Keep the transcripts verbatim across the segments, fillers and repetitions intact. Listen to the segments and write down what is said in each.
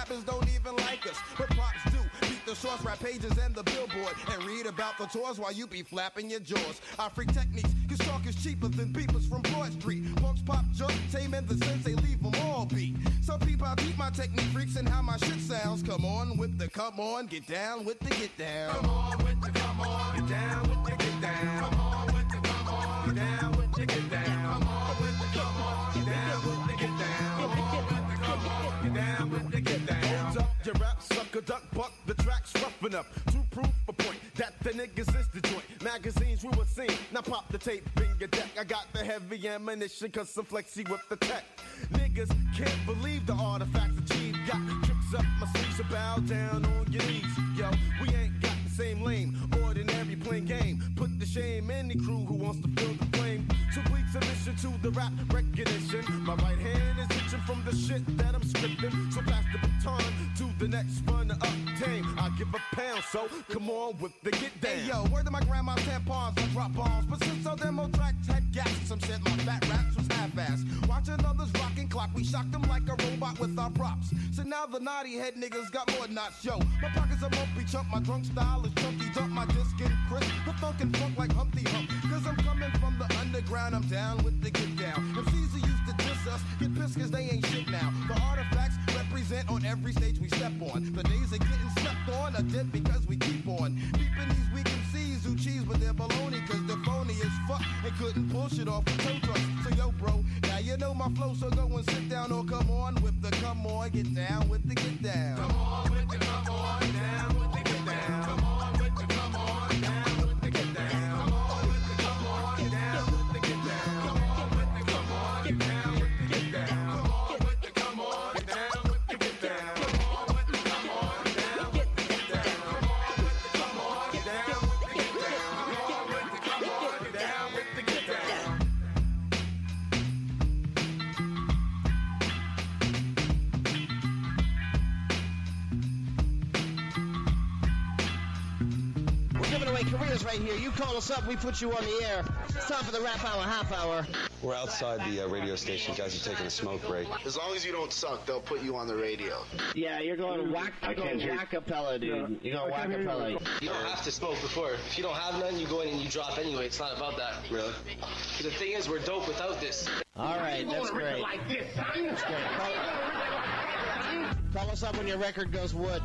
rappers don't even like us, but props do. Beat the source rap pages and the billboard and read about the tours while you be flapping your jaws. Our freak techniques, cause talk is cheaper than beepers from Broad Street. Punks pop jump, tame and the sensei leave them all beat. Some people I beat my technique freaks and how my shit sounds. Come on with the come on, get down with the get down. Come on with the come on, get down with the get down. Come on with the come on, get down with the get down. Come on with the come on, get down with the get down. Come on with the come on, get down with the get down. Hold up, your rap sucker, duck, buck, the track's rough enough to prove a point that the niggas is the joint. Magazines we were seeing, now pop the tape in your deck. I got the heavy ammunition, cause I'm flexy with the tech. Niggas can't believe the artifacts achieved. Got tricks up my sleeves, so bow down on your knees. Yo, we ain't got the same lane, ordinary plain game. Put the shame in the crew who wants to feel the flame. So please submission to the rap recognition. My right hand is itching from the shit that I'm scripting. So pass the baton to the next runner-up dame. I give a pound, so come on with the get down. Hey yo, word to my grandma's tampons, I drop bombs. But since all demo tracks had gaps, some shit my fat raps was half-assed. Watching others rockin' clock, we shocked them like a robot with our props. So now the naughty head niggas got more knots, yo. My pockets are lumpy chump, my drunk style is chunky dump, my disc and crisp, the funk and funk like Humpty Hump. Cause I'm coming from the underground, I'm down with the get down. If Caesar used to diss us, get pissed cause they ain't shit now. The artifacts represent on every stage we step on. The days of getting slept on are dead because we keep on peeping these weak M Cs who cheese with their baloney cause they're phony as fuck and couldn't pull shit off with tow trucks. So yo bro, now you know my flow, so go and sit down or come on with the come on, get down with the get down. Come on with the come on, down with the get down. Come on with the come on, down with the get down. Come on with the come on, down with the get down. Come on with the come on, down with the get down. Come on with the come on, down with the get down. Come on with the come on, down with the get down. Come on with the come on, down with the get down. Come on with the come on, down with the get down. Giving away careers right here. You call us up, we put you on the air. It's time for the rap hour, half hour. We're outside the uh, radio station. Guys are taking a smoke break. As long as you don't suck, they'll put you on the radio. Yeah, you're going whack, you're going whack-a-pella, dude. You're going whack-a-pella. You don't have to smoke before. If you don't have none, you go in and you drop anyway. It's not about that. Really? The thing is, we're dope without this. All right, that's great. That's great. Call, call us up when your record goes wood.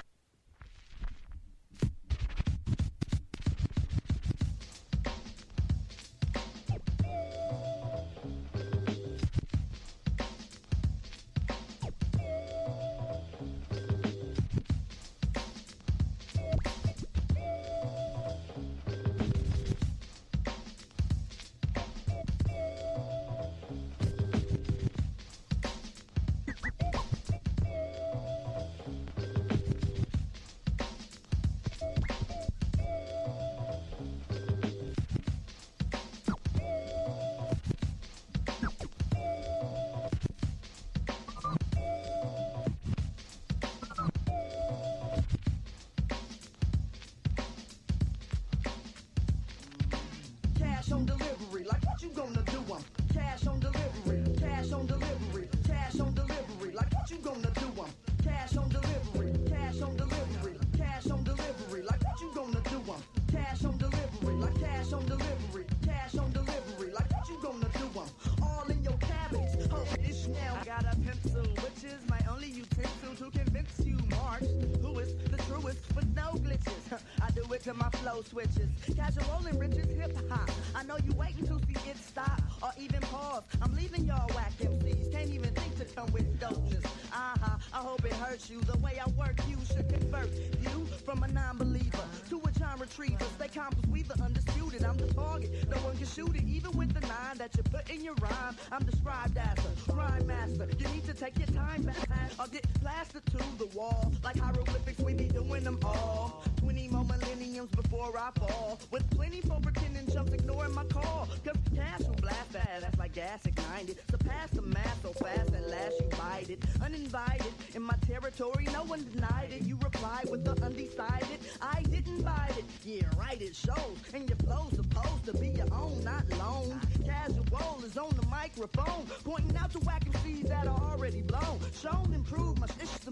Switches, casual and riches, hip hop. I know you waiting to see it stop or even pause. I'm leaving y'all whack M Cs. Can't even think to come with dopeness. Uh huh. I hope it hurts you. The way I work, you should convert you from a non-believer to a charm retriever. Stay calm, cause we the undisputed. I'm the target. No one can shoot it, even with the nine that you put in your rhyme. I'm described as a rhyme master. You need to take your time back or get plastered to the wall. Like hieroglyphics, we be doing them all. twenty more millenniums before I fall. With plenty for pretending chumps ignoring my call. Cause cash will blast fast, that's like gas ignited. Surpass the mass so fast at last you bite it. Uninvited in my territory, no one denied it. You replied with the undecided, I didn't bite it. Yeah, right, it shows. And your flow's supposed to be your own, not loan. Casual is on the microphone, pointing out to whack M Cs that are already blown. Shown and proved my shit's the move. I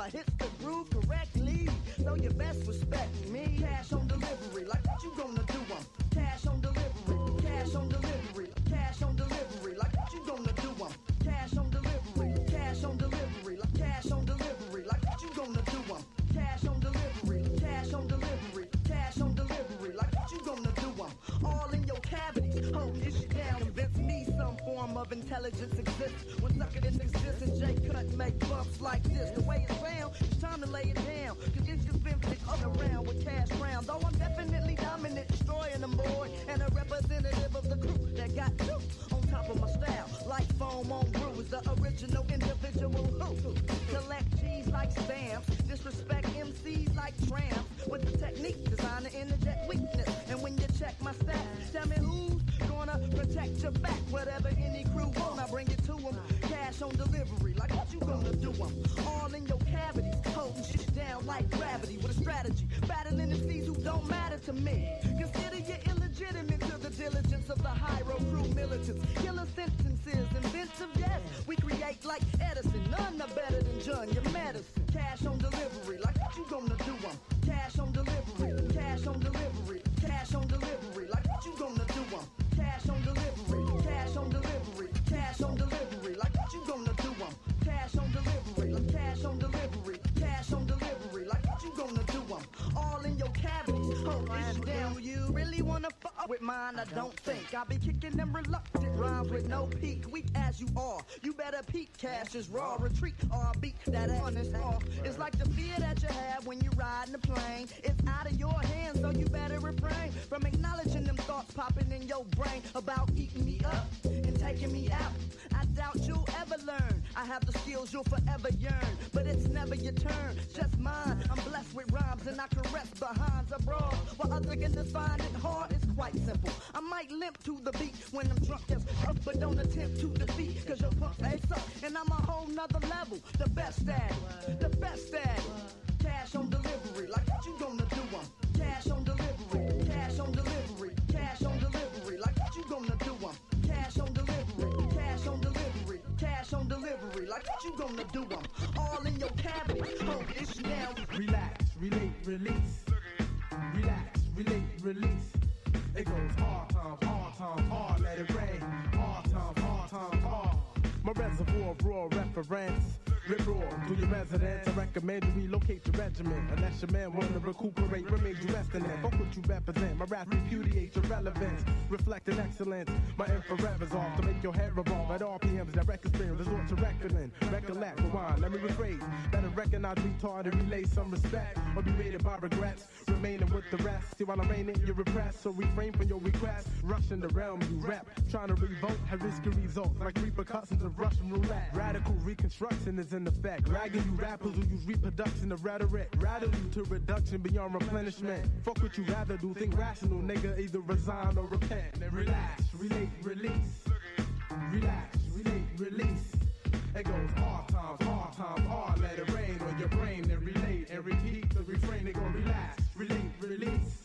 I hit the groove correctly. So you best respect me. Cash on delivery, like what you gonna do? I'm cash on delivery, cash on delivery, cash on delivery, like what you gonna do? I'm cash on delivery, cash on delivery, like cash on delivery, like what you gonna do? I'm cash on delivery, cash on delivery, cash on delivery, like what you gonna do? I'm all in your cavities, hold this shit down, convince me some form of intelligence exists. When sucker didn't exist and J Cut make bumps like this, the way it sounds, it's time to lay it down. Cause it's just been flicked up around with cash round. Though I'm definitely dominant, destroying them boy, and a representative of the crew that got you on top of my style. Like foam on brew is the original individual who collect G's like stamps, disrespect M Cs like tramps, with the technique designed to interject weakness. And when you check my stats, tell me who's gonna protect your back. Whatever any crew want, I bring it to them. Cash on delivery, like what you gonna do? I'm all in your cavities, holding shit down like gravity with a strategy, battling the C's who don't matter to me. Consider you illegitimate to the diligence of the Hyro crew militants. Killer sentences, inventive, yes. We create like Edison, none are better than John, your medicine. Cash on delivery, like what you gonna do? I'm cash on delivery, cash on delivery, cash on delivery, like what you gonna do? I'm cash on delivery, cash on delivery, cash on delivery, like what you gonna do? I'm cash on delivery, like cash on delivery, cash on delivery, like what you gonna do? I'm all in your cavities, hold this down. You really wanna fuck with mine? I don't think I'll be kicking them reluctant rhymes with no peak. Weak as you are, you better peak. Cash is raw, retreat or beat that honest off. It's like the fear that you have when you ride in the plane. It's out of your hands, so you better refrain from acknowledging them thoughts popping in your brain about eating me up and taking me out. I doubt you'll ever learn. I have the skills you'll forever yearn, but it's never your turn, just mine. I'm blessed with rhymes and I caress behinds abroad, while others can find it hard. It's quite simple. I might limp to the beat when I'm drunk as fuck, but don't attempt to defeat, cause your punks they suck, and I'm a whole nother level. The best at it, the best at it. Cash on delivery, like what you gonna do? I'm cash on delivery, cash on delivery, cash on delivery, like what you gonna do? I'm cash on delivery, cash on delivery, cash on delivery, like what you gonna do? I'm all in your cavity, hold this down. Relax, relate, release. Relax, relate, release. It goes hard times, hard times, hard, let it rain. Hard times, hard times, hard. My reservoir of raw reference. Rip roar through your residence. I recommend you relocate your regiment. Unless your man wanna recuperate, remains you resting in. Fuck what you represent. My rap repudiates your relevance. Reflecting excellence. My infrared is off to make your head revolve at R P Ms. That record spin resort to reckoning. Recollect, rewind, let me rephrase. Better recognize retard and relay some respect. Or be rated by regrets. Remaining with the rest. See, while I'm reigning, you repress. So refrain from your requests. Rushing the realm you rap. Trying to revolt, have risky results. Like repercussions of Russian roulette. Radical reconstruction is in effect. Ragging you rappers who use reproduction of rhetoric. Rattle you to reduction beyond replenishment. Fuck what you rather do. Think rational, nigga. Either resign or repent. Then relax, relate, release. Relax, relate, release. It goes hard times, hard times, hard. Let it rain on your brain. Then relate and repeat the refrain. It go relax, relate, release.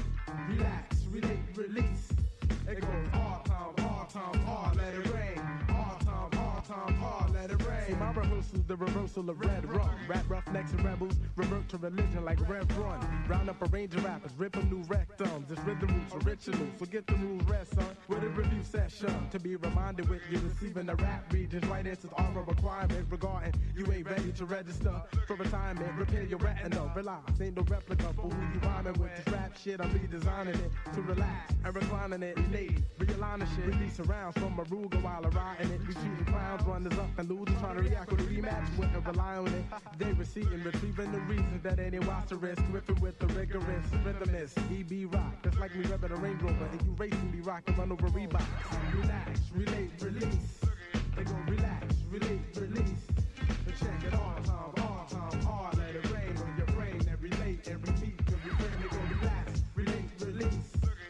Relax, relate, release. It goes hard times, hard times, hard. Let it rain. Hard times, hard times, hard. Let it rain. See, my rehearsal's the reversal of red rum. Rap roughnecks and rebels revert to religion like Rev Run. Round up a range of rappers, rip them new rectums. It's rhythm roots, originals. Forget the rules, rest, son. With a review session to be reminded with you receiving the rap regions. Right answers are a requirement regarding you ain't ready to register for retirement. Repair your retina, relax. Ain't no replica for who you rhyming with. This rap shit, I'm redesigning it to relax and reclining it. Relate, realigning shit. Release rounds from Maruga while I'm riding it. We shooting clowns, runners up and losers trying to react with a rematch. Wouldn't rely on it. They receiving, retrieving the reasons that any watch to risk. Ripping with the rigorous rhythmist. E B rock. That's like me revving a Range Rover and you racing me rock and run over Reebok. Relax, relate, release. They go relax, relate, release. But check it all time, all time, hard. Let it rain on your brain and relate and repeat the refrain. They go relax, relate, release.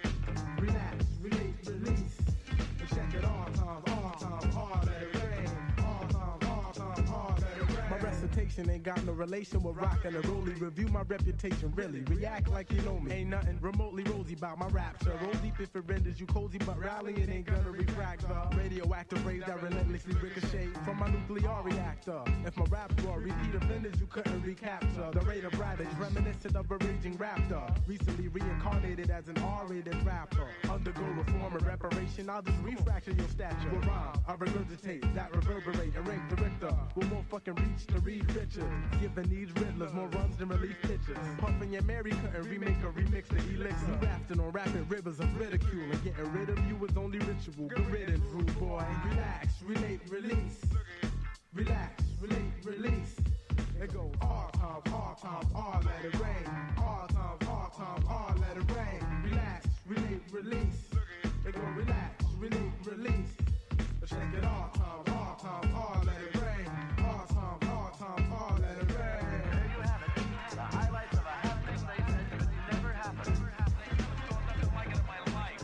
Relax, relate, release. But check it all time, all time, hard. Let it rain. All time, all time, hard. Let it rain. My recipe reputation ain't got no relation with rockin' a rollie. Review my reputation, really. React like you know me. Ain't nothing remotely rosy about my rapture. Roll deep if it renders you cozy, but rally it ain't gonna refract the radioactive rays that relentlessly ricochet from my nuclear reactor. If my raps were repeat offenders, you couldn't recapture the rate of ravage, reminiscent of a raging raptor. Recently reincarnated as an R-rated rapper. Undergo reform and reparation, I'll just refracture your stature. With rhyme, I regurgitate, that reverberate, and rank the Richter. With more fucking reach to Reed Richards. Giving these riddlers more runs than relief pitches. Puffin' and Mary couldn't remake or remix the elixir. You rafting on rapid rivers of ridicule, and getting rid of you was only ritual. Good riddance, rude boy. Relax, relate, release. Relax, relate, release. It goes hard times, hard times, hard, let it rain. Hard times, hard times, hard, let it rain. Relax, relate, release. It goes relax, relate, release. Check it all times, hard times, hard, let it rain. Hard times, hard times, hard, let it rain. There you have it. The highlights of a happening they said could never happen. Never happen. I never saw nothing like it in my life.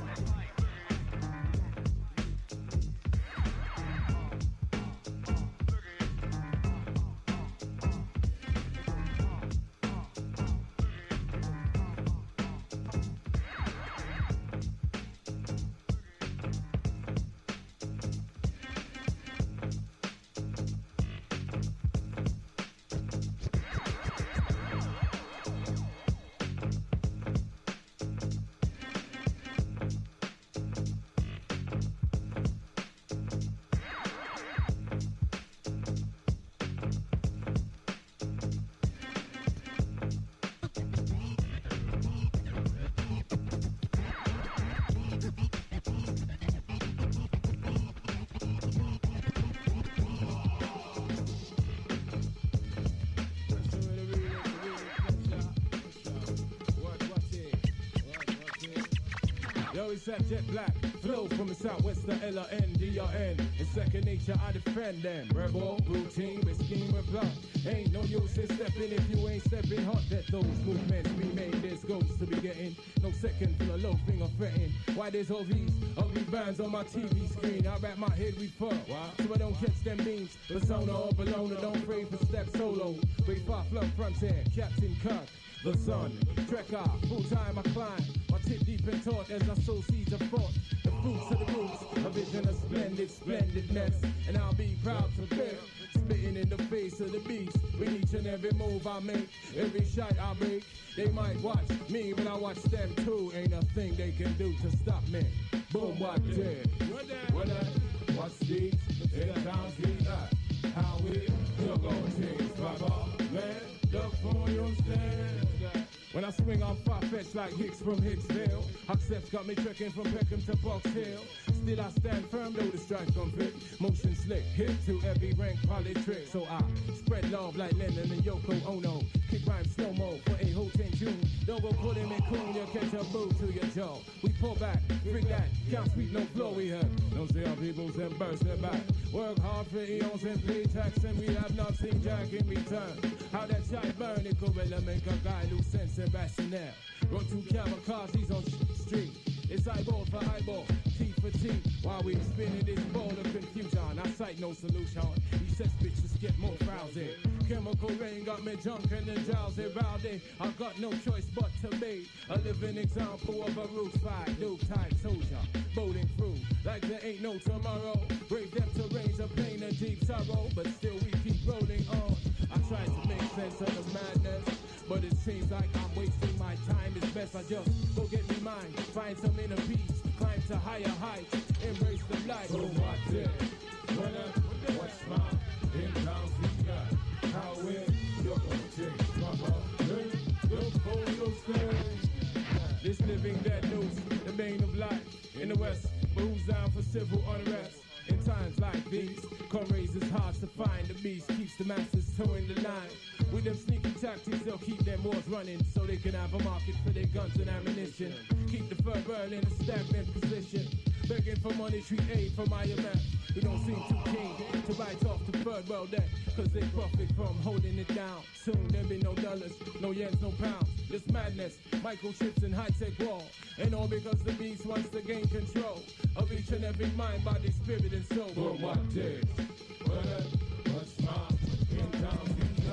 Yo, it's that jet black flow from the southwest to L N D R N. In second nature, I defend them. Rebel, routine, with scheme and plot. Ain't no use in stepping if you ain't stepping hot. That those movements we made, there's ghosts to be getting. No second for the low finger fretting. Why there's all these ugly bands on my T V screen? I wrap my head with fur, so I don't catch them beams. Persona or Bologna, don't pray for step solo. Wait far flung front end, Captain Kirk. The sun, trekker, full time I climb. My tip deep and taut as I sow seeds of thought. The fruits of the roots, a vision of splendid, splendidness. And I'll be proud to bear, spitting in the face of the beast. With each and every move I make, every shot I make. They might watch me, but I watch them too. Ain't a thing they can do to stop me. Boom, what did? What that? What's these? Ten times the that. How we, you're gonna change, Papa. Man, look for your stand. When I swing, I'm far-fetched like Hicks from Hicksville. Hucksteps got me trekking from Peckham to Box Hill. Still I stand firm, though the strike don't fit. Motion slick, hit to every rank, poly trick. So I spread love like Lennon and Yoko Ono. Kick rhyme slow-mo for a whole ten June. Don't go put him in coon, you'll catch a boot to your jaw. We pull back, bring that, count sweet, no flow we have. Don't see our peoples and burst their back. Work hard for eons and pay tax, and we have not seen Jack in return. How that shot burn, it could really make a guy lose sense and rationale. Run two kamikazes on street. It's eyeball for eyeball, teeth for teeth. While we spinning this ball of confusion, I sight no solution. These sex bitches get more frowsy. Chemical rain got me drunk and the drowsy rowdy. I got no choice but to be a living example of a roots fight, new type soldier. Bowling through like there ain't no tomorrow. Brave them to raise a pain and deep sorrow, but still we keep rolling on. I try to make sense of the madness, but it seems like I'm wasting my time. It's best I just go get me mine, find some inner peace, climb to higher heights, embrace the light. So watch it, when I watch my in-house we got. How when you're gonna change, Papa, hey, look for your stairs. This living dead news, the bane of life in the West, but who's down for civil unrest? In times like these, comrades is hard to find. The beast keeps the masses towing the line. With them sneaky tactics, they'll keep them wars running so they can have a market for their guns and ammunition. Keep the third world in a stagnant position, begging for money, treat aid from I M F. We don't seem too keen to write off the third world debt, cause they profit from holding it down. Soon there'll be no dollars, no yens, no pounds. This madness, microchips and high-tech wall. And all because the beast wants to gain control of each and every mind, body, spirit, and soul. But what this? What what's my in town?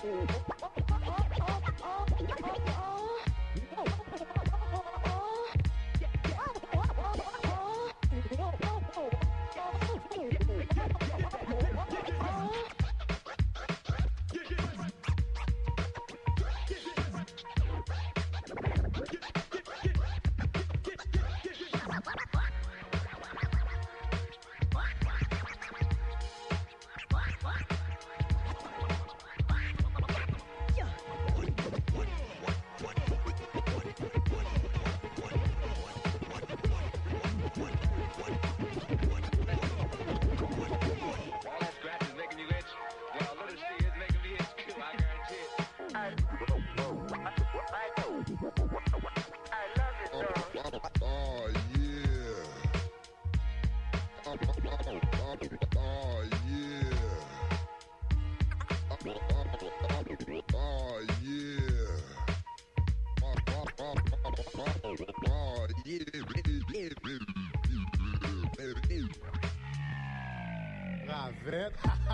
Ravette.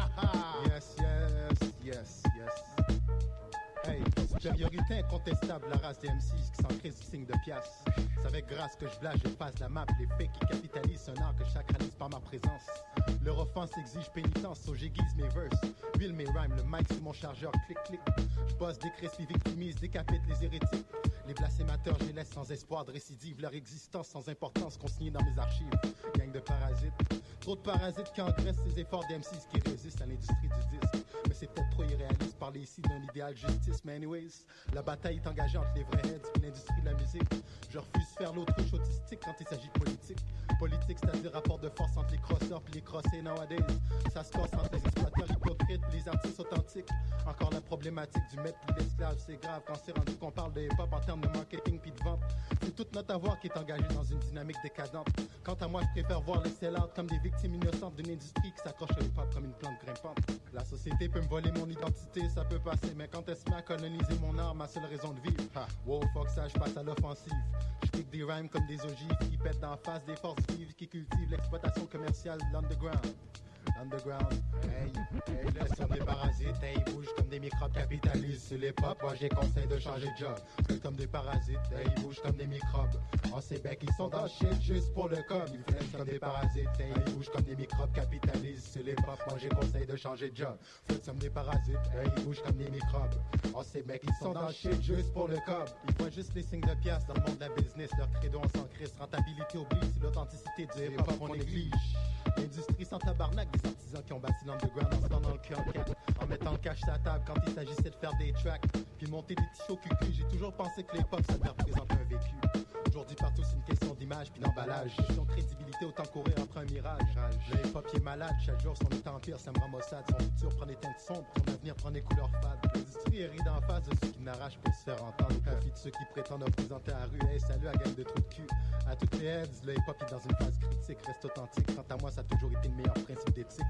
Yes, yes, yes, yes. Hey, supériorité incontestable, la race des M Cs qui s'encrisse du signe de pièce. C'est avec grâce que je blage, je passe la map, les faits qui capitalisent un art que je sacralise par ma présence. Leur offense exige pénitence, so j'aiguise mes verses. Huile mes rhymes, le mic sur mon chargeur, clic clic. Je bosse, décrispe, victimise, décapite les hérétiques. Les blasphémateurs, je les laisse sans espoir de récidive. Leur existence sans importance consignée dans mes archives. Gang de parasites. Trop de parasites qui engraissent ces efforts d'M Cs qui résistent à l'industrie du disque. Mais c'est peut-être trop irréaliste parler ici d'un idéal justice. Mais anyways, la bataille est engagée entre les vrais heads et l'industrie de la musique. Je refuse de faire l'autruche autistique quand il s'agit de politique. Politique, c'est-à-dire rapport de force entre les crosseurs puis les crossés nowadays. Ça se passe entre les exploiteurs hypocrites puis les artistes authentiques. Encore la problématique du maître puis de l'esclave, c'est grave quand c'est rendu qu'on parle de hip-hop en termes de marketing puis de vente. C'est toute notre avoir qui est engagée dans une dynamique décadente. Quant à moi, je préfère voir les sell-out comme des victimes innocentes d'une industrie qui s'accroche au hip-hop comme une plante grimpante. La société peut me voler mon identité, ça peut passer, mais quand elle se met à coloniser mon art, ma seule raison de vivre, ha, wow, fuck ça, je passe à l'offensive. Je pique des rhymes comme des ogives qui pètent d'en face des forces vives qui cultivent l'exploitation commerciale de l'underground. Underground, hey, hey, laisse des parasites, hey, ils bougent comme des microbes capitalistes. Sur les pop, moi j'ai conseil de changer de job. C'est comme des parasites, hey, ils bougent comme des microbes. En Québec, ils sont dans shit juste pour le com. Ils flèchent comme des parasites, hey, ils bougent comme des microbes capitalistes. Sur les pop, moi j'ai conseil de changer de job. C'est comme des parasites, hey, ils bougent comme des microbes. En Québec, ils sont dans shit juste pour le com. Ils voient juste les signes de pièces dans le monde de la business. Leur credo en s'en crisse, rentabilité oblige, c'est l'authenticité du hip-hop qu'on néglige. L'industrie sans tabarnak, des artisans qui ont bâti l'underground en se donnant le cul en quatre, en mettant le cash sur la table quand il s'agissait de faire des tracks, puis monter des petits shows cucu. J'ai toujours pensé que les pop ça devait représenter un vécu. Aujourd'hui partout c'est une question d'image puis d'emballage. Question de crédibilité, autant courir après un mirage. Le hip-hop est malade, chaque jour son état empire, ça me rend maussade. Son futur prend des teintes sombres, son avenir prend des couleurs fades. L'industrie est ride en face de ceux qui n'arrachent pour se faire entendre. Au profit de ceux qui prétendent représenter la rue. Hey, salut à gang de trous de cul. À toutes les heads, le hip-hop est dans une phase critique, reste authentique. Quant à moi, ça a toujours été le meilleur principe d'éthique.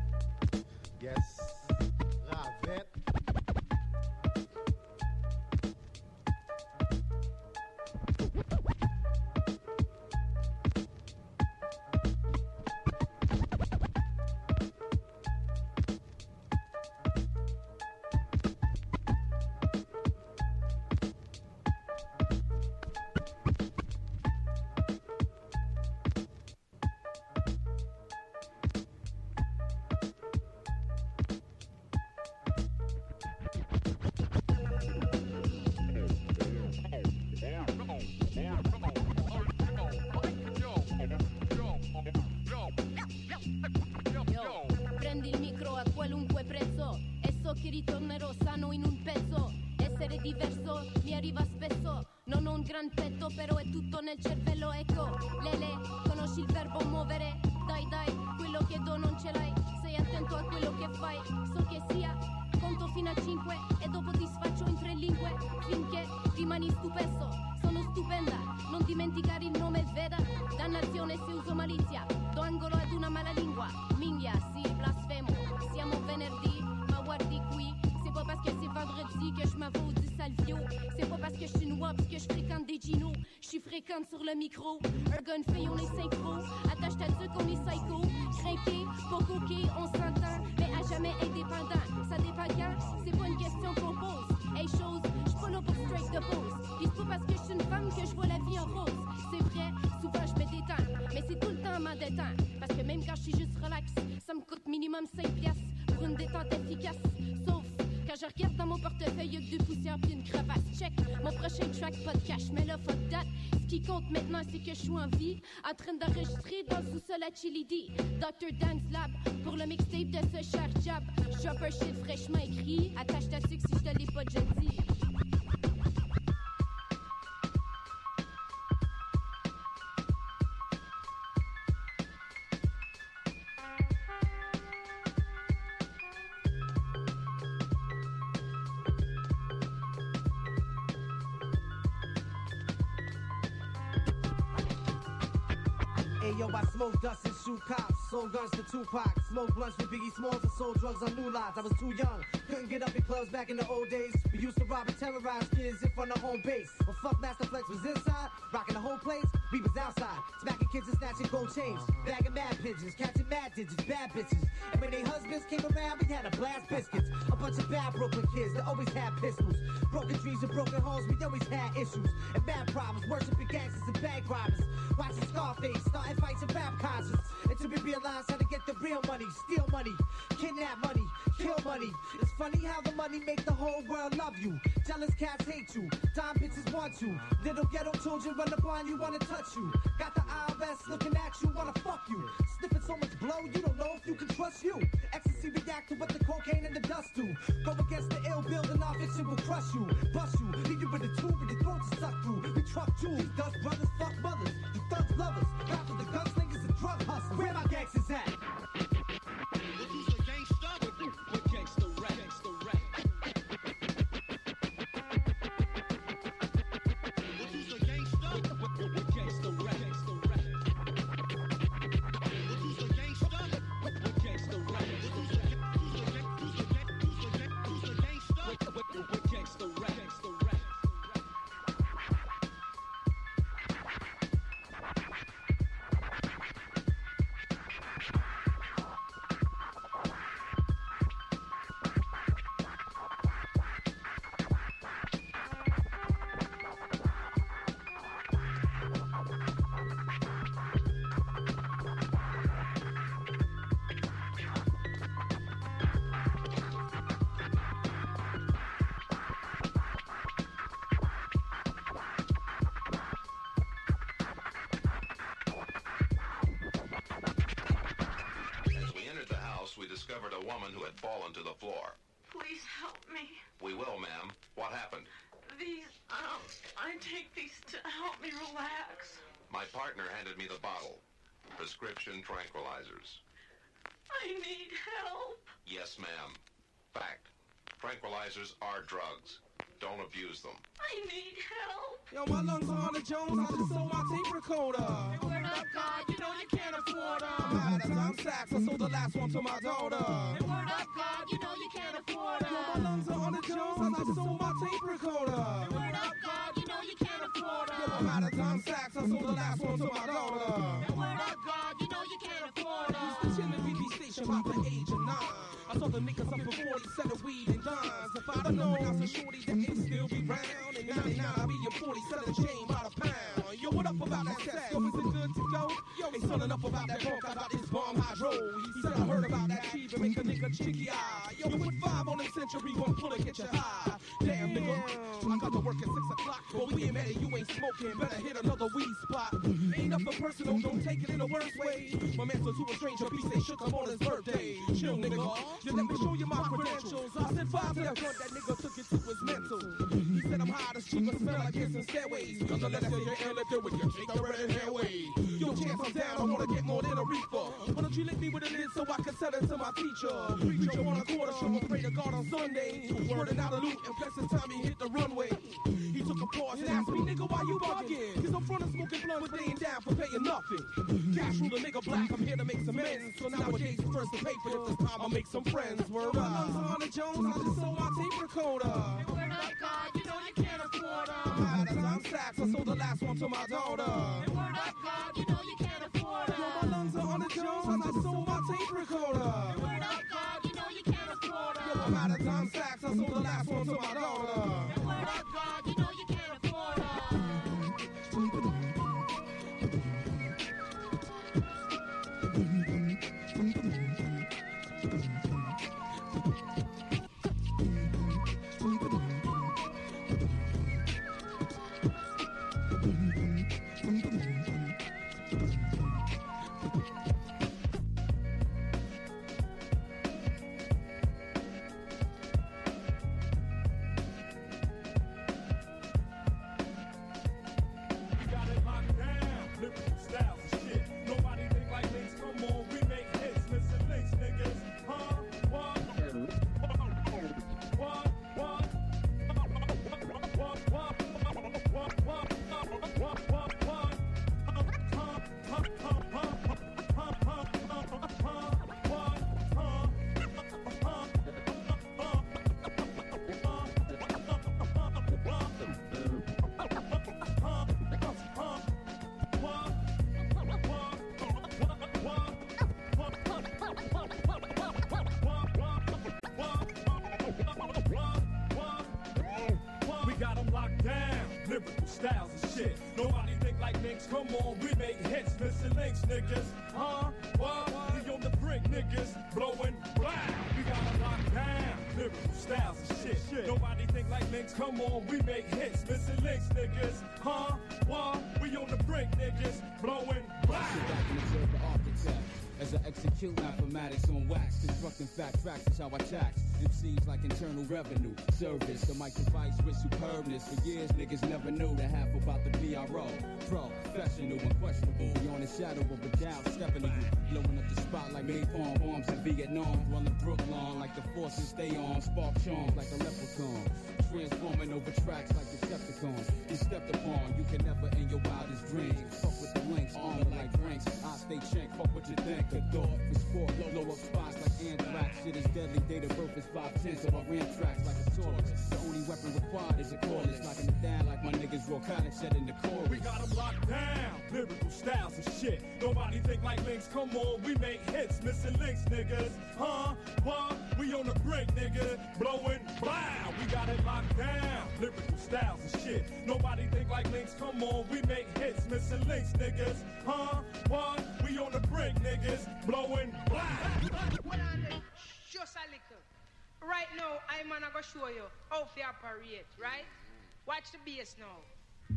Yes, Ravette. Sur le micro, un gun fait, on est synchro. Attache ta tuque, on est psycho. Crinqué, pas coqué, on s'entend, mais à jamais indépendant. Ça dépend quand, c'est pas une question qu'on pose. Je regarde dans mon portefeuille, y'a que deux poussières puis une crevasse. Check, mon prochain track, pas de cash, mais là, fuck that. Ce qui compte maintenant, c'est que je suis en vie, en train d'enregistrer dans le sous-sol à Chili D. docteur Dan's Lab, pour le mixtape de ce cher job. J'drop un shit fraîchement écrit, attache ta sucre si je te l'ai pas déjà dit. Yo, I smoke dust and shoot cops, sold guns to Tupac, smoke blunts with Biggie Smalls and sold drugs on new lots. I was too young, couldn't get up in clubs back in the old days. We used to rob and terrorize kids in front of home base. Well, fuck Master Flex was inside, rocking the whole place. We was outside, smacking kids and snatching gold chains, bagging mad pigeons, catching mad digits, bad bitches. And when they husbands came around, we had to blast biscuits. A bunch of bad Brooklyn kids that always had pistols. Broken dreams and broken homes, we always had issues and bad problems, worshiping gangsters and bank robbers. Watching Scarface, starting fights and rap concerts. Until we realized how to get the real money, steal money, kidnap money, kill money. It's funny how the money make the whole world love you. Jealous cats hate you, dime bitches want you. Little ghetto children run up on you, wanna touch you. Got the I R S looking at you, wanna fuck you. Sniffing so much blow, you don't know if you can trust you. Ecstasy react to what the cocaine and the dust do. Go against the ill building off, it will crush you, bust you, leave you with a tube and your throat to suck through. We truck jewels, these dust brothers, fuck mothers. The thugs lovers, rappers, the gunslingers and drug hustlers. Where my gangsters at? Who's a gangster? What gangster rap? Gangster rap. Who's a gangster? What gangster rap? Gangster rap. Who's a gangster? What gangster rap? Who's a who's a who's a who's a who's a gangster? What gangster rap? Gangster rap. We discovered a woman who had fallen to the floor. Please help me. We will, ma'am. What happened? These, um, I take these to help me relax. My partner handed me the bottle. Prescription tranquilizers. I need help. Yes, ma'am. Fact. Tranquilizers are drugs. Don't abuse them. I need help. Yo, my lungs are on the Jones. I just sold my tape recorder. Word up, God, you know you can't afford them. I'm out of time sacks. I sold the last one to my daughter. Word up, God, you know you can't afford them. Yo, my lungs are on the Jones. I just sold my tape recorder. Word up, God, you know you can't afford them. Yo, I'm out of time sacks. I sold the last one to my daughter. Word up, God, you know you can't afford them. Used to chill in B B station about the age of nine. I saw the niggas up for forty, selling weed and dimes. If I'd have known I was a shorty that ain't still be round. In ninety-nine, I'll be your forty, selling chain by the pound. Yo, what up about that sex? Yo, is it good to go? Yo, they selling up about that bunk, I got this bomb hydro. He said I heard about that cheap and make a nigga cheeky eye. Yo, put five on the century, one pull it, get you high. Damn, nigga, I got to work at six o'clock. But we ain't mad at you ain't smoking, better hit another weed spot. Ain't nothing personal, don't take it in the worst way. My man told to a stranger, he say shook him on his birthday. Chill, nigga, just let me show you my credentials. I said five to the front, that nigga took it to his mental. He said I'm high as cheap, but smell like kissing stairways. Cause the letter say you're ill, if with your cheek, a red hairway. Yo, chance I'm down, I wanna get more than a reefer. Why don't you lick me with a lid so I can sell it to my teacher? Preacher on a quarter, show pray to God on Sunday. Wording out a loot, and bless his time he hit the runway. He took a pause and asked me, nigga, why you bugging? Cause I'm front of smoking blunts, but they ain't down for paying nothing. Cash rule a nigga black, I'm here to make some ends. So nowadays, first to pay for it, this time I'll make some friends. Word up. On the Jones, I just sold my tape recorder. Word up, God, you know you can't afford them. I'm out of time sacks, I sold the last one to my daughter. Word up, God, you know you can't afford them. Yo, my lungs are on the Jones, I just sold my tape recorder. Word up, God, you know you can't afford them. Yo, I'm out of time sacks, I sold the last one to my daughter. Word up, God, you know you can't afford them. lyrical styles and shit. Nobody think like Links, come on, we make hits, missing links, niggas. Huh? What? We on the brink, niggas, blowing black. We gotta lock down lyrical styles and shit. shit. Nobody think like Links, come on, we make hits, missing links, niggas. Huh? What? We on the brink, niggas, blowing black. Sit back and observe the architect. As I execute mathematics on wax, constructing fact tracks is how I tax M Cs like internal revenue service. The mic device with superbness. For years, niggas never knew the half about the B R O. Pro, professional, unquestionable. Beyond the shadow of a doubt, stepping in, blowing up the spot like napalm bombs in Vietnam. Running Brooklyn like the forces stay on. Spark charms like a leprechaun. Transforming over tracks like Decepticons. You stepped upon, you can never in your wildest dreams. Fuck with the links, armor like drinks. I stay chank, fuck what you think. A thought for sport, low, low up spots like anthrax. Shit is deadly, date of birth is five ten, so I ram tracks like a Taurus. The only weapon required is a cordless. Locking it down like my niggas raw cottage said in the chorus. We got 'em locked down, lyrical styles and shit. Nobody think like Links, come on, we make hits, missing links, niggas. Huh? What? We on the brink, nigga, blowing blow. We got it locked down, lyrical styles and shit. Nobody think like Links, come on, we make hits, missing links, niggas. Huh? What? We on the brink, niggas, blowing blow. Hold on, just a little. Right now, I'm gonna go show you how to operate, right? Watch the bass now.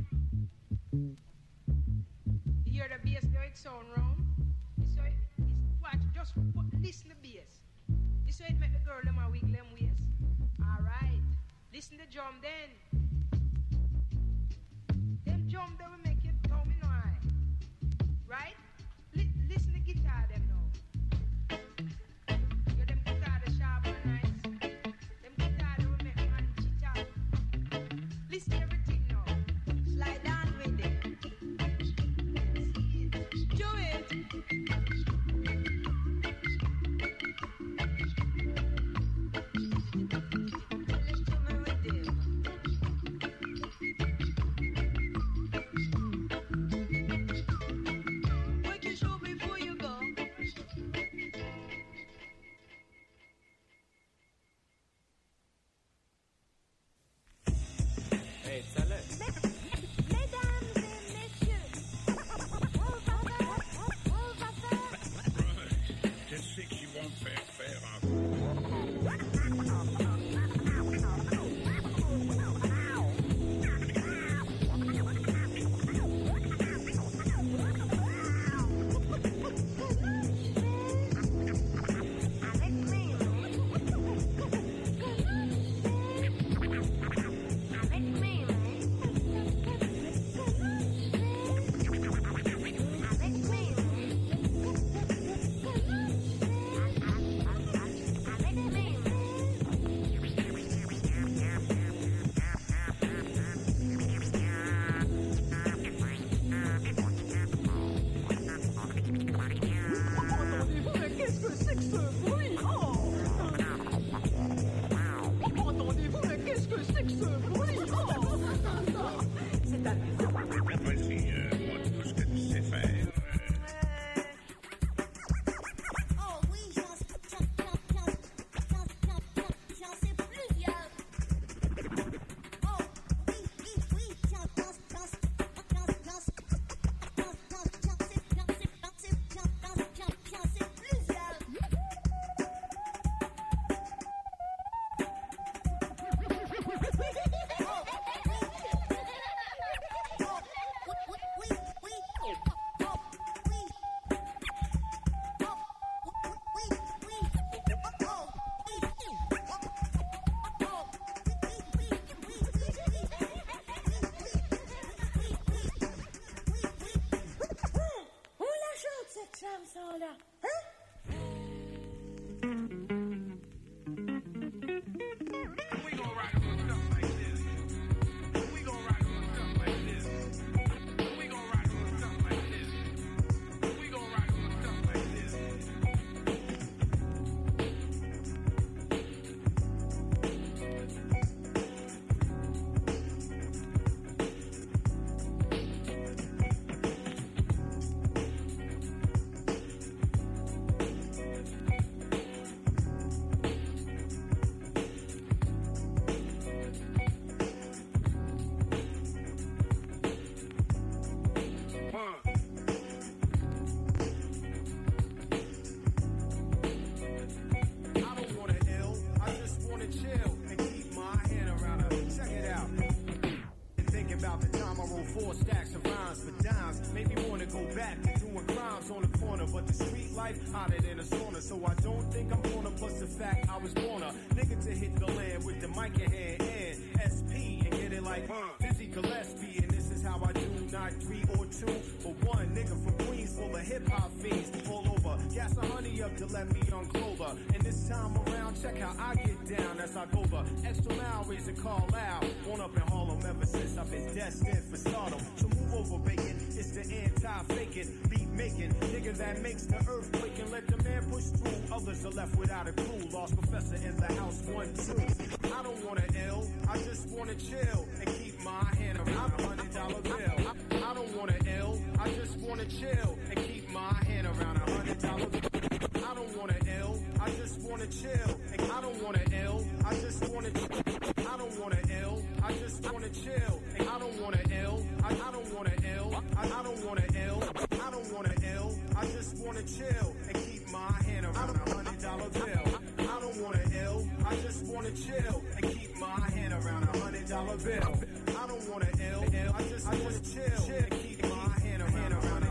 You hear the bass now, it sound round? So it, it's, watch, just listen to the bass. This way it make the girl them a wiggle them waist. Alright. Listen to the drum then. Them drum they will make it come in high. Right? Li- listen to the guitar them now. Yeah, them guitar the sharp and nice. Them guitar they will make man chit out. Listen to everything now. Slide down with it. Do it. chill and keep my hand around her. Check it out. Thinking about the time I wrote four stacks of rhymes for dimes. Made me wanna go back to doing crimes on the corner. But the street life hotter than a sauna. So I don't think I'm gonna plus the fact I was born a nigga to hit the land with the mic in hand and S P and get it like Dizzy Gillespie. And this is how I do, not three or two, but one nigga from Queens full of hip hop fiends all over. Gas a honey up to let me on Clover. And this time around, check how I get down as I go the extra mile, raise a call out. Born up in Harlem ever since I've been destined for stardom. So move over, bacon. It's the anti-faking, beat making nigga that makes the earth quake and let the man push through. Others are left without a clue. Lost professor in the house, one, two. I don't wanna ill, I just wanna chill and keep my hand around a hundred dollar bill. I don't wanna ill, I just wanna chill and keep my hand around a hundred dollar bill. I don't wanna ill, I just wanna chill and I don't wanna ill, I just wanna I don't wanna ill, I just wanna chill and I don't wanna ill, I, I don't wanna ill, I, I don't wanna ill, I don't wanna ill, I just wanna chill and keep my hand around a hundred dollar bill. I don't wanna ill, I just wanna chill and keep my hand around a hundred dollar bill. I don't wanna ill, ill, I just I wanna chill and keep my hand around a hundred.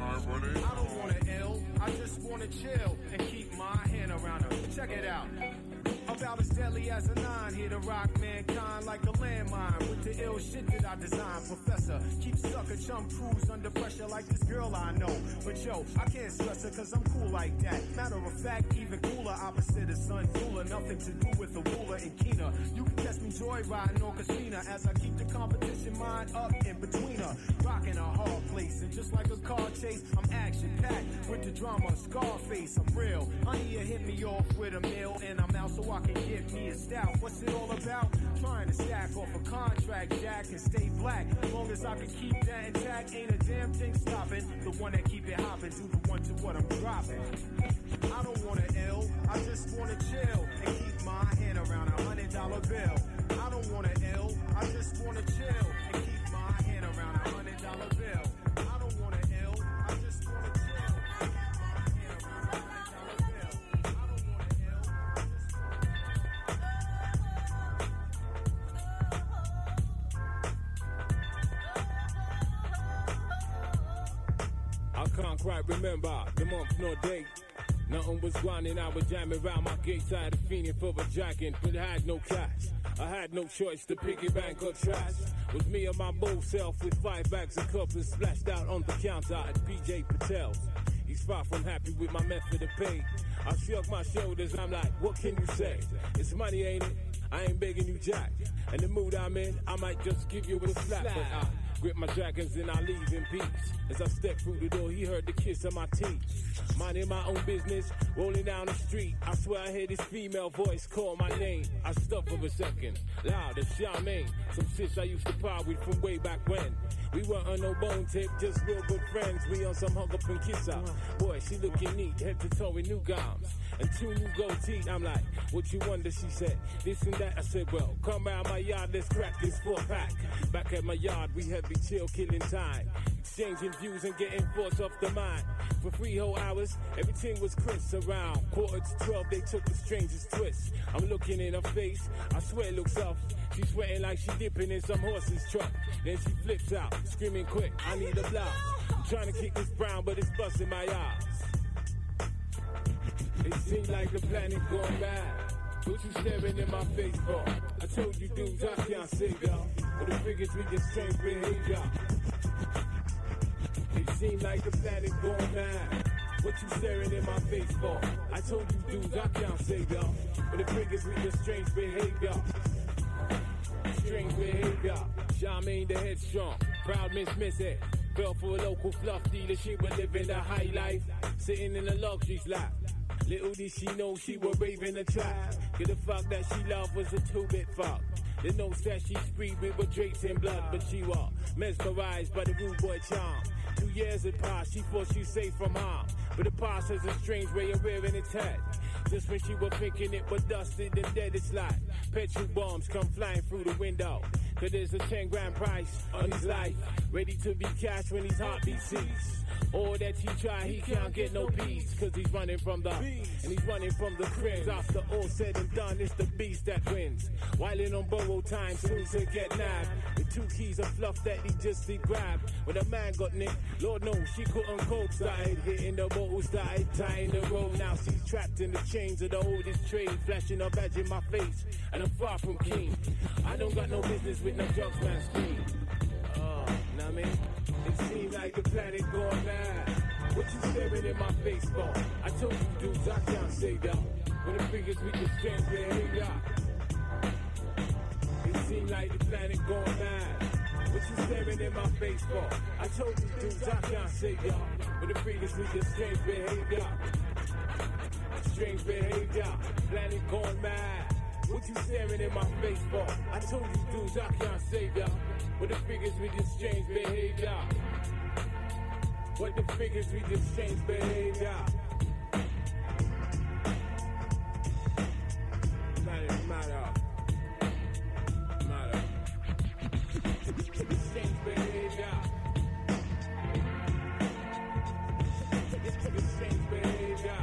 I don't wanna ill, I just wanna chill and keep my hand around her. Check it out. About as deadly as a nine, here to rock mankind like a landmine. With the ill shit that I designed, Professor. Keep sucker chum crews under pressure like this girl I know. But yo, I can't stress her cause I'm cool like that. Matter of fact, even cooler, opposite of Sun Cooler. Nothing to do with the ruler and Keener. You can catch me joyriding on Casino as I keep the competition mind up in between her. Rocking a hard place, and just like a car chase, I'm action-packed with the drama, Scarface, I'm real. Honey, you hit me off with a meal, and I'm out so I can get me a stout. What's it all about? Trying to stack off a contract, Jack, and stay black. As long as I can keep that intact, ain't a damn thing stopping. The one that keep it hopping, do the one to what I'm dropping. I don't wanna ill, I just wanna chill and keep my hand around a hundred dollar bill. I don't wanna ill, I just wanna chill and keep my hand around a hundred dollar bill. I don't wanna ill, I just wanna chill and keep my hand around a hundred dollar bill. I don't wanna ill, I just I can't quite remember the month nor date. Nothing was grinding, I was jamming round my gates. I had a feeling for a dragon, but I had no cash. I had no choice to piggy bank or trash. Was me and my bold self with five bags of coppers splashed out on the counter at B J Patel's. He's far from happy with my method of pay. I shrug my shoulders, I'm like, what can you say? It's money, ain't it? I ain't begging you jack. And the mood I'm in, I might just give you a slap. But I grip my dragons and I leave in peace. As I step through the door, he heard the kiss of my teeth. Minding my own business, rolling down the street. I swear I hear this female voice call my name. I stop for a second, loud as Charmaine. Some sis I used to par with from way back when. We weren't on no bone tip, just real good friends. We on some hug up and kiss up. Boy, she looking neat, head to toe in new gowns and two new gold teeth. I'm like, what you wonder? She said, this and that. I said, well, come round my yard, let's crack this four pack. Back at my yard, we heavy chill, killing time. Exchanging views and getting thoughts off the mind. For three whole hours, everything was crisp around. Quarter to twelve, they took the strangest twist. I'm looking in her face, I swear it looks off. She's sweating like she dipping in some horse's truck. Then she flips out, screaming quick, I need a blouse. I'm trying to kick this brown, but it's busting my eyes. It seems like the planet going mad. What you staring in my face for? I told you dudes I can't save y'all, but the figures we just change behavior. It seems like the planet going mad. What you staring in my face for? I told you dudes I can't save y'all, but the figures we just strange behavior. Strange behavior. Charmaine the headstrong, proud Miss Missy. Fell for a local fluff dealer, she was living the high life, sitting in the luxury's lap. Little did she know she was raving a child. Get the fuck that she loved was a two-bit fuck. The notes that she spreed with were drapes in blood, but she was mesmerized by the rude boy charm. Two years had passed, she thought she'd safe from harm, but the past has a strange way of rearing its head. Just when she was thinking it was dusted and dead, it's like petrol bombs come flying through the window. Cause there's a ten grand price on his life. Ready to be cashed when his heartbeat cease. All that he try, he can't get no peace. Cause he's running from the, and he's running from the crims. After all said and done, it's the beast that wins. Whiling on borrowed time, soon to get nabbed. With two keys of fluff that he just did grab. When a man got nicked, Lord knows she couldn't cope. Started hitting the bottle, started tying the rope. Now she's trapped in the chains of the oldest trade. Flashing a badge in my face, and I'm far from keen. I don't got no business with no drugs, man, scream. Oh, know what I mean? It seems like the planet going mad. What you staring in my face for? I told you dudes I can't save y'all. When the figures with the strength behavior. It seems like the planet going mad. What you staring in my face for? I told you dudes I can't save y'all. When the figures with the strange behavior. Strange behavior. Planet going mad. What you staring in my face for? I told you dudes I can't save y'all. What the figures with this strange behavior? What the figures with this strange behavior? Matter, matter, matter. This strange behavior. This strange behavior.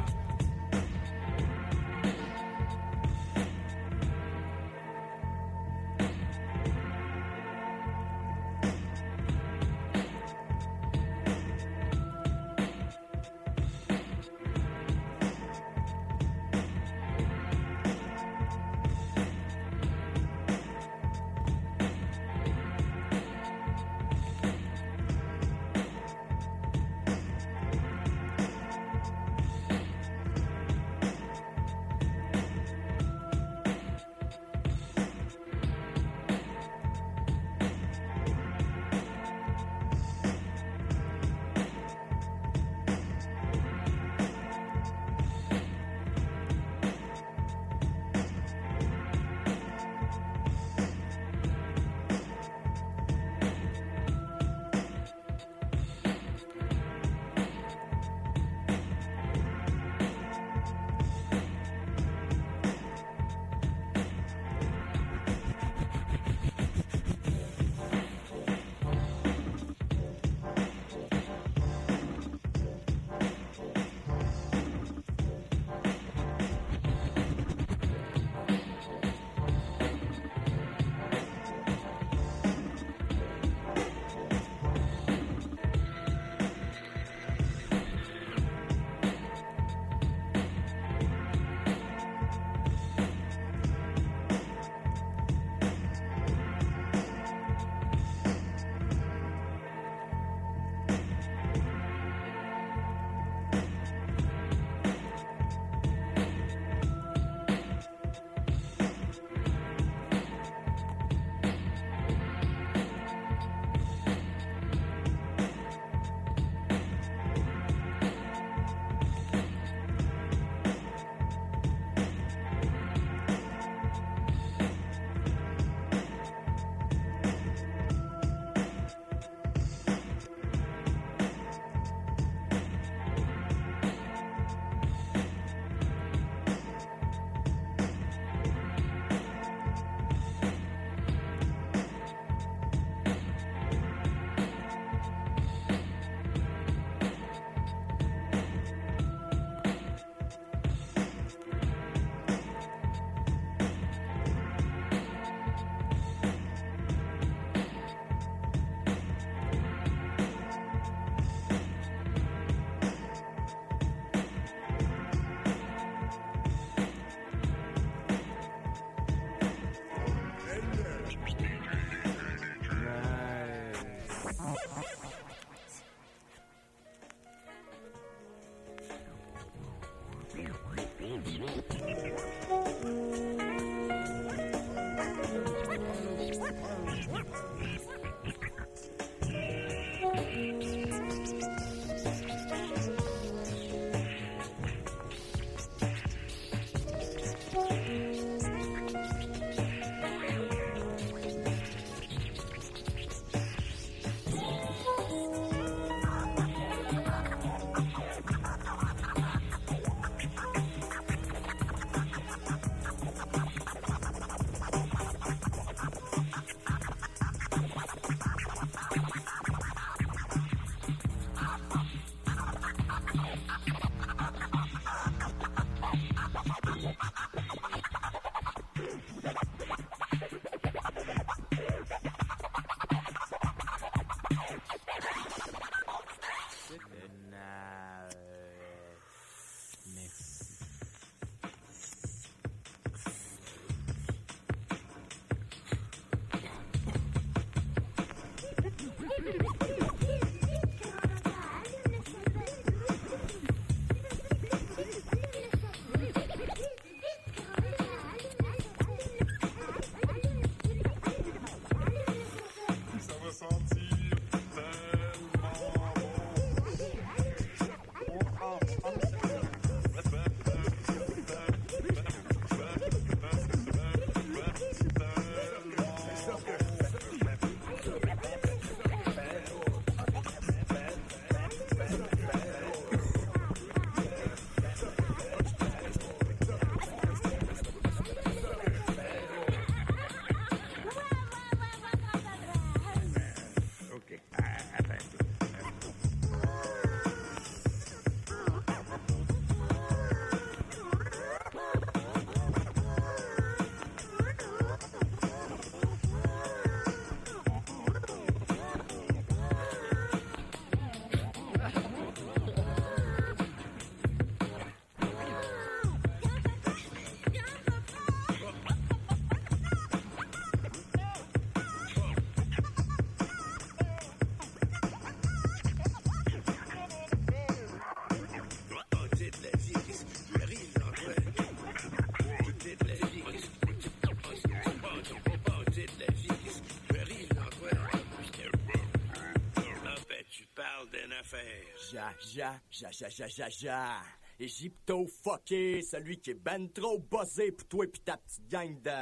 Ja, ja, ja, ja, ja, ja, ja. Égypto fucké, celui qui est ben trop buzzé pour toi et pis ta petite gang de...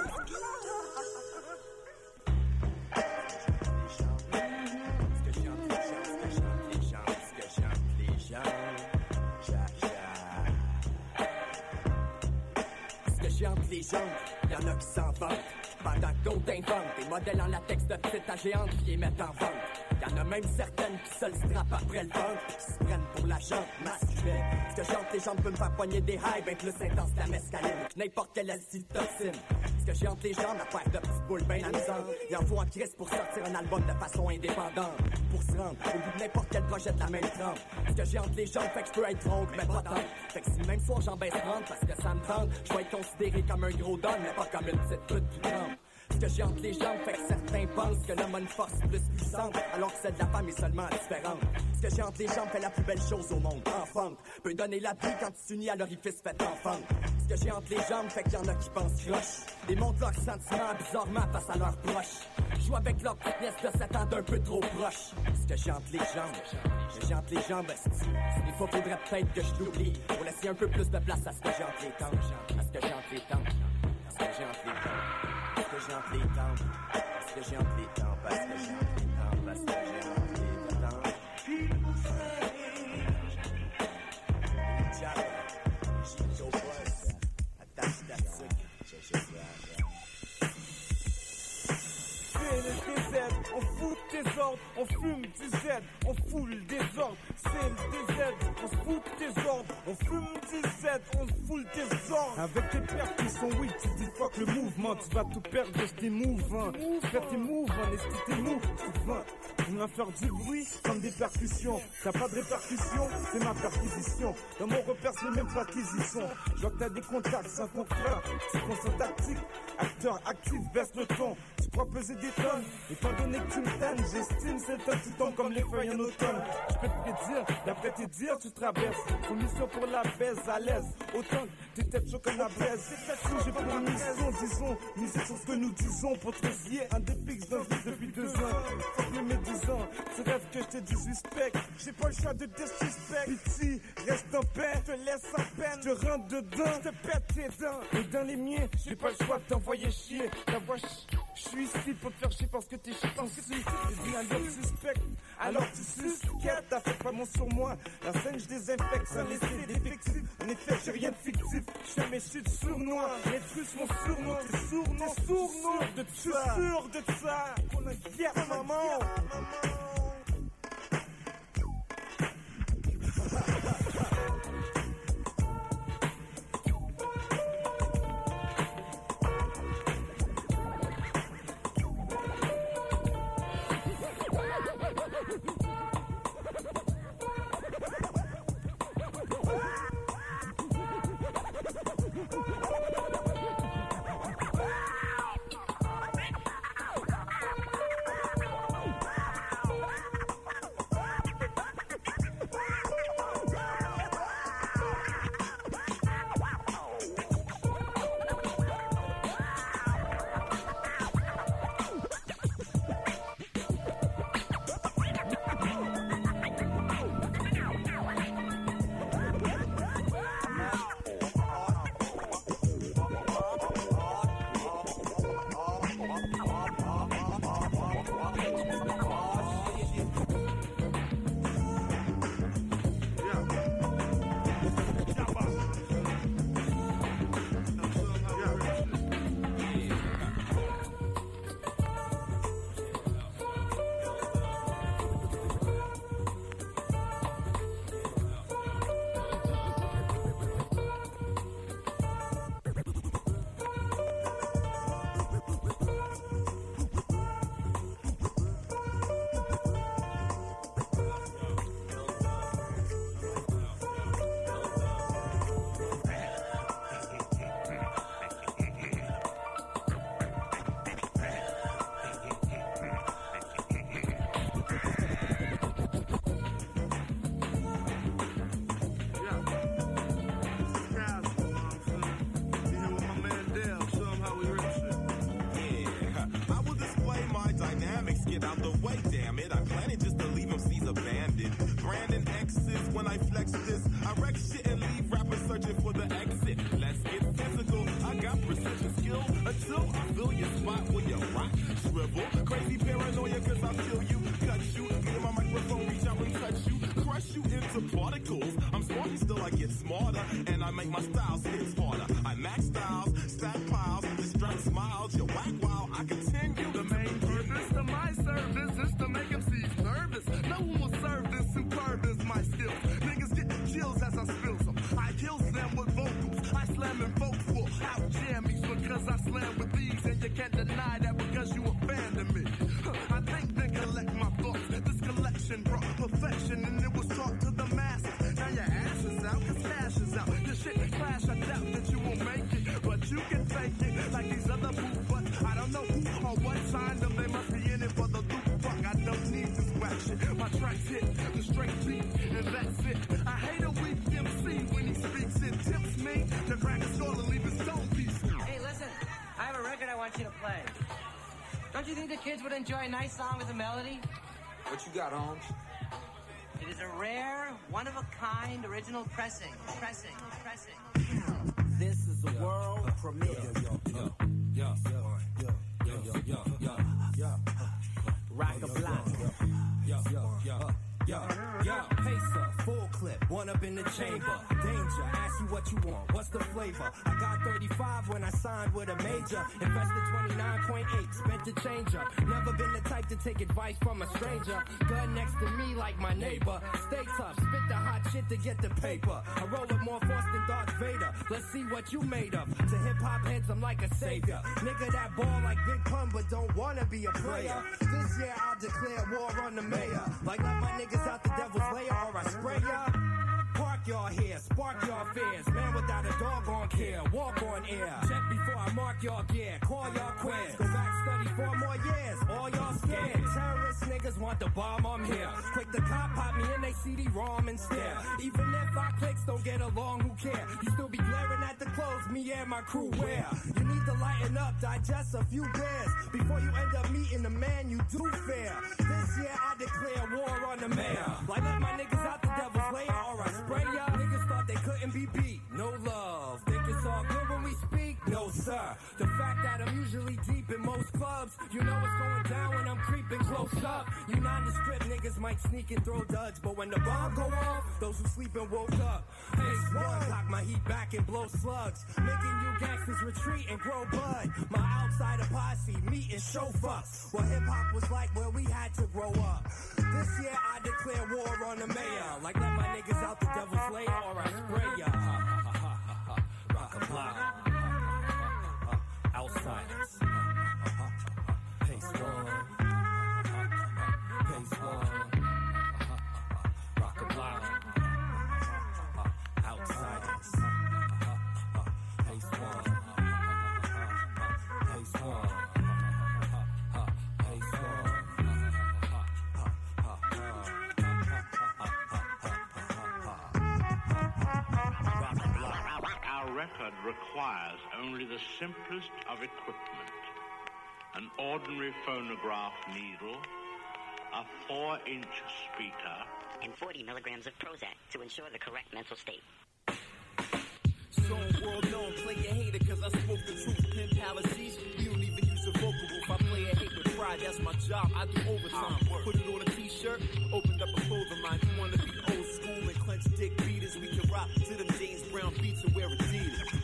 Les jambes, y'en a qui s'en vantent. Pendant que d'autres inventent des modèles en latex de petites à géantes qui les mettent en vente. Y'en a même certaines qui se le strappent après le ventre pis qui se prennent pour la jambe masculine. Ce que j'entre les jambes peut me faire poigner des highs ben plus intense que la mescaline. N'importe quelle acide toxine. Ce que j'ai entre les jambes, la paire de petites boules ben amusantes. Il en faut en crise pour sortir un album de façon indépendante. Pour se rendre au bout de n'importe quel projet de la même trempe. Ce que j'ai entre les jambes fait que je peux être tronc, mais pas tant. Fait que si le même soir j'en baisse trente parce que ça me tente, je vais être considéré comme un gros don, mais pas comme une petite pute qui trempe. Ce que j'ai entre les jambes fait que certains pensent que l'homme a une force plus puissante, alors que celle de la femme est seulement différente. Ce que j'ai entre les jambes fait la plus belle chose au monde, enfante. Peut donner la vie quand tu s'unis à l'orifice fait enfant. Ce que j'ai entre les jambes fait qu'il y en a qui pensent croche. Démontrent leurs sentiments bizarrement face à leurs proches. Joue avec leur petite nièce de sept ans d'un peu trop proche. Ce que j'ai entre les jambes, ce que j'ai entre les jambes, esti. Des fois faudrait peut-être que je l'oublie pour laisser un peu plus de place à ce que j'ai entre les tempes. À ce que j'ai entre les tempes. À ce que j'ai entre les tempes. À ce que j'ai entre les tempes. À ce que j'ai entre les tempes. À ce que j'ai entre les tempes. À ce que j'ai entre les tempes. On fout tes ordres, on fume du Z, on fout le désordre, c'est le D Z, on se fout tes ordres, on fume du Z, on fout le désordre. Avec tes pères qui sont weak, tu dis fuck le mouvement, tu vas tout perdre, t'es mouvant, fais tes mouvements, l'esprit t'es mou, souvent. On va faire du bruit comme des percussions, t'as pas de répercussions, c'est ma perquisition. Dans mon repère, c'est même pas acquisition. Je vois que t'as des contacts sans conclure, tu concentres tactique, acteur actif, baisse le ton. Tu crois peser des tonnes, étant donné que tu me tannes, j'estime c'est le temps qui tombe comme les feuilles en automne. Je peux te prédire, d'après tes dires, tu traverses. Ton mission pour la baisse à l'aise, autant que tes têtes chaudes comme la baisse. C'est fait j'ai pour une mission, disons, miser sur ce que nous disons pour te résilier un des pics d'un vie depuis deux ans. Fuck les médisants, tu rêves que je te disrespect. J'ai pas le choix de disrespect. Pitié, reste en paix, je te laisse en peine. Je te rentre dedans, je te pète tes dents. Et dans les miens, j'ai pas le choix de t'envoyer chier. Ta voix, je suis ici pour te faire chier parce que t'es chiant. J'ai dit un diable suspect, alors tu suspectes. T'as fait pas mon sur moi, la scène je désinfecte sans laisser d'effectifs. En effet, j'ai rien de fictif, je fais mes chutes sournois. Les trucs sont sournois, t'es sourd, t'es sourd de ça. Je suis sûr de ça, qu'on est fier, maman. get out the way, damn it. I plan it just to leave M Cs abandoned. Brandon X's when I flex this. I wreck shit and leave rappers searching for the exit. Let's get physical. I got precision skill until I fill your spot where you rock, shrivel. Crazy paranoia cause I'll kill you, cut you. Me and my microphone reach out and touch you, crush you into particles. I'm smarty still, I get smarter, and I make my styles hit harder. I max styles, stack piles, distract smiles. You whack while I continue. The main purpose of my service is to make M Cs nervous. No one will serve this superb as my skills. Niggas get chills as I spill some. I kills them with vocals. I slam in folks full out jammies because I slam with these, and you can't deny that because you a fan of me. Huh, I think they collect my thoughts. This collection brought perfection, and it was taught to the masses. Now your ass is out, cause cash is out. Your shit clash, I doubt that you will make it, but you can fake it like these other fools. But I don't know who or what signed them. They must be in it for the loot. Fuck, I don't need this whack shit. My tracks hit the straight beat, and that's it. I hate a weak M C when he speaks. It tips me to crack a skull and leave his stone piece. Hey, listen, I have a record I want you to play. Don't you think the kids would enjoy a nice song with a melody? What you got, Holmes? It is a rare, one-of-a-kind original pressing. Pressing, pressing. This is a world premiere. Yo, yo, yo, yo, yo, yo, yo, yo, yo, rock a block. Yo, yo, yo, yo, yo, pacer, full clip, one up in the chamber. Danger, ask you what you want, what's the flavor? I got thirty-five when I signed with a major. Invested twenty-nine point eight, spent the changer. Never been the type to take advice from a stranger. Gun next to me like my neighbor. Stay tough, spit the hot shit to get the paper. I roll with more force than Darth Vader. Let's see what you made of. To hip-hop heads, I'm like a savior. Nigga that ball like Big Pun, but don't wanna be a player. This year I'll declare war on the mayor. Like let my niggas out the devil's lair or I spray ya. Park y'all here, spark y'all fears. Man without a doggone care, walk on air. Check before I mark y'all gear, call y'all queers. Go back, study four more years, all y'all scared. Terrorist niggas want the bomb, I'm here. Quick to cop, pop me in they C D ROM and stare. Even if our clicks don't get along, who care? You still be glaring at the clothes me and my crew wear. You need to lighten up, digest a few beers before you end up meeting the man you do fear. This year I declare war on the mayor. Like let my niggas out the devil's lair or I spray ya. Niggas thought they couldn't be beat. No love. Think it's all good when we speak? No, sir. The fact that I'm usually deep in most clubs, you know what's going down when I'm creeping close up. You nondescript niggas might sneak and throw duds, but when the bomb go off, those who sleep and woke up. Pace one, cock my heat back and blow slugs, making you gangsters retreat and grow bud. My outsider posse meeting show fucks. What hip hop was like where we had to grow up. This year I declare war on the mayor. Like let my niggas out the devil's lair or I spray ya. Rock a block. Outsiders. Pace one. Pace one. Rock a block. Outsiders. Pace one. Pace one. Pace one. Our record requires only the simplest of equipment. An ordinary phonograph needle, a four-inch speaker, and forty milligrams of Prozac to ensure the correct mental state. Song world known, play a hater cause I spoke the truth. Pin palaces, you don't even use a vocal booth. I play a hate with pride, that's my job. I do overtime. Put it on a t-shirt, opened up a clothing line. You wanna be old school and clench dick beaters? We can rock to them James Brown beats and wear Adidas.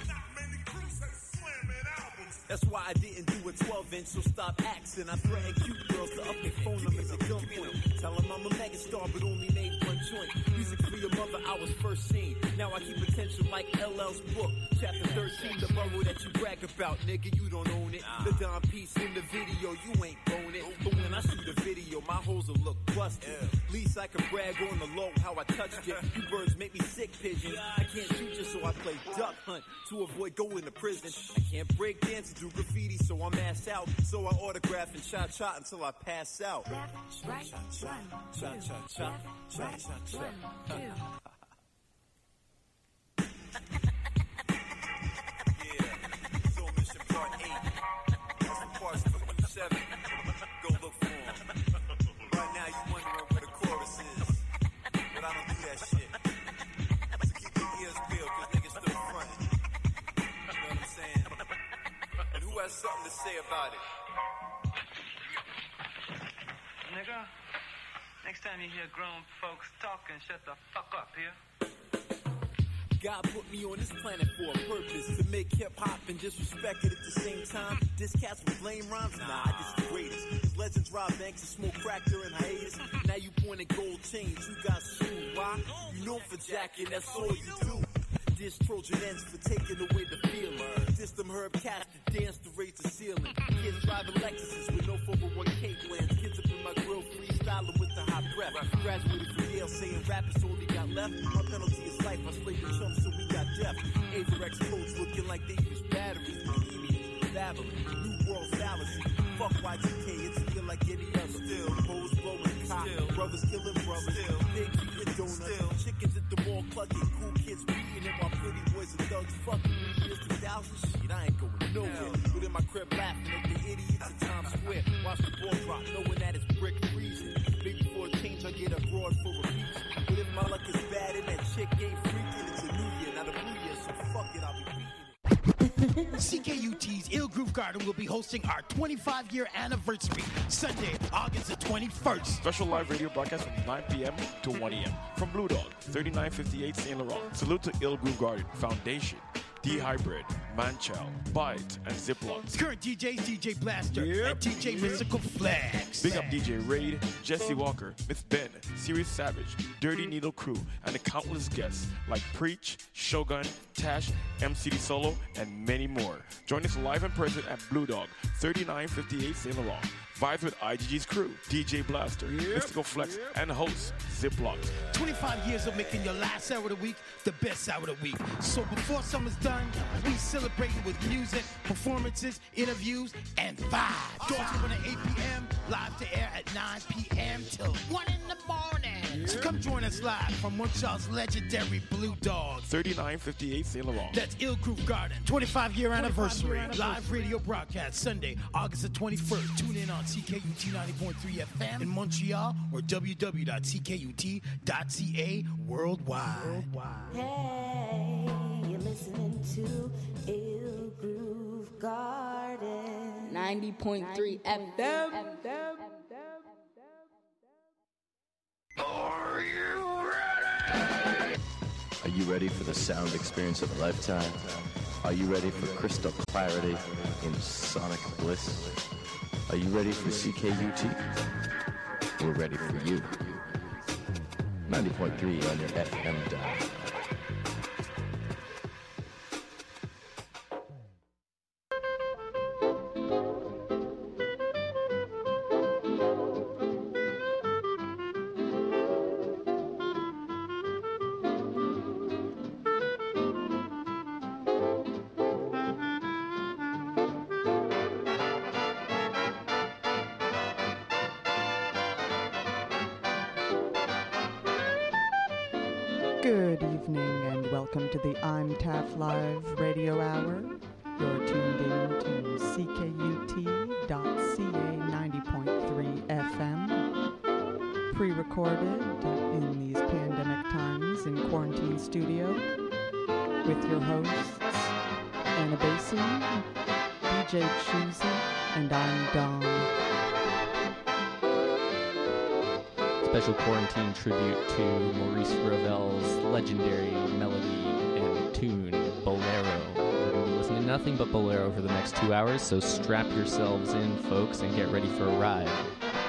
That's why I didn't do a twelve inch, so stop asking. I threaten cute girls to up their phone numbers at gunpoint. Tell them I'm a megastar, but only made one joint. Music for your mother, I was first seen. Now I keep attention like L L's book. Chapter thirteen, the borough that you brag about, nigga, you don't own it. The dime piece in the video, you ain't own it. But when I shoot a video, my hoes will look busted. Least I can brag on the low, how I touched it. You birds make me sick, pigeon. I can't shoot you, so I play duck hunt to avoid going to prison. I can't break dance and do graffiti, so I'm ass out. So I autograph and cha-cha until I pass out. Left, right, Cha-cha, one, cha-cha, two, cha-cha, one, cha-cha. So mission part eight. That's the parts twenty-seven. Go look for 'em. started. Nigga, next time you hear grown folks talking, shut the fuck up here. God put me on this planet for a purpose, to make hip-hop and disrespect it at the same time. This cat's with lame rhymes? Nah, I just the greatest. These legends rob banks and smoke crack during hiatus. Now you pointing gold chains, you got sued. Why? You know for jacking, that's all you do. This Trojan ends for taking away the feeling. This them herb cats that dance to raise the ceiling. Kids driving Lexuses with no four oh one K plans. Kids up in my grill freestyling with the hot breath. Graduated from Yale saying rap is all he got left. My penalty is life, I slayed the chump so we got death. Averex codes looking like they use batteries. Bohemians, Babylon, New World fallacy. Fuck Y two K, it's still like any other. Still, hoes blowing cop, brothers killing brothers. Still, pigs eating donuts, still, chickens at the mall clucking, cool kids beating it while pretty boys and thugs fucking. Years two thousand, shit, I ain't going nowhere. But in my crib laughing at the idiots in Times Square. Watch the ball drop, knowing that it's brick freezing. Maybe for a change I get abroad for a piece. But if my luck is bad and that chick ain't freaking, it's a new year, not a blue year, so fuck it, I'll be beating. C K U T's Il Groove Garden will be hosting our twenty-five year anniversary Sunday, August the twenty-first. Special live radio broadcast from nine p.m. to one a.m. from Blue Dog, thirty-nine fifty-eight Saint Laurent. Salute to Il Groove Garden Foundation, D-Hybrid, Manchal, Bite, and Ziploc. Current D Js D J Blaster yep. and D J yep. Mystical Flags. Big up D J Raid, Jesse Walker, Miss Ben, Serious Savage, Dirty Needle Crew, and the countless guests like Preach, Shogun, Tash, M C D Solo, and many more. Join us live in person at Blue Dog, thirty-nine fifty-eight Saint Laurent. Vibes with I G G's crew, D J Blaster, yep. Mystical Flex, yep. and host Ziploc. twenty-five years of making your last hour of the week the best hour of the week. So before summer's done, we celebrating with music, performances, interviews, and vibes. Doors open at eight p.m., live to air at nine p.m. till one in the morning. Yep. So come join us live from Montreal's legendary Blue Dog. thirty-nine fifty-eight Saint Laurent. That's Il Groove Garden, twenty-five year anniversary. Live radio broadcast Sunday, August the twenty-first. Tune in on C K U T ninety point three F M in Montreal or w w w dot c k u t dot c a worldwide. worldwide. Hey, you're listening to Il Groove Garden. ninety point three F M. Are you ready? Are you ready for the sound experience of a lifetime? Are you ready for crystal clarity in sonic bliss? Are you ready for C K U T? We're ready for you. ninety point three on your F M dial. Good evening and welcome to the I'm Taff Live Radio Hour. You're tuned in to C K U T dot C A ninety point three F M. Pre-recorded in these pandemic times in Quarantine Studio with your hosts, Anna Basin, D J Choosy, and I'm Dawn. Special quarantine tribute to Maurice Ravel's legendary melody and tune, Bolero. We're going to be listening to nothing but Bolero for the next two hours, so strap yourselves in, folks, and get ready for a ride.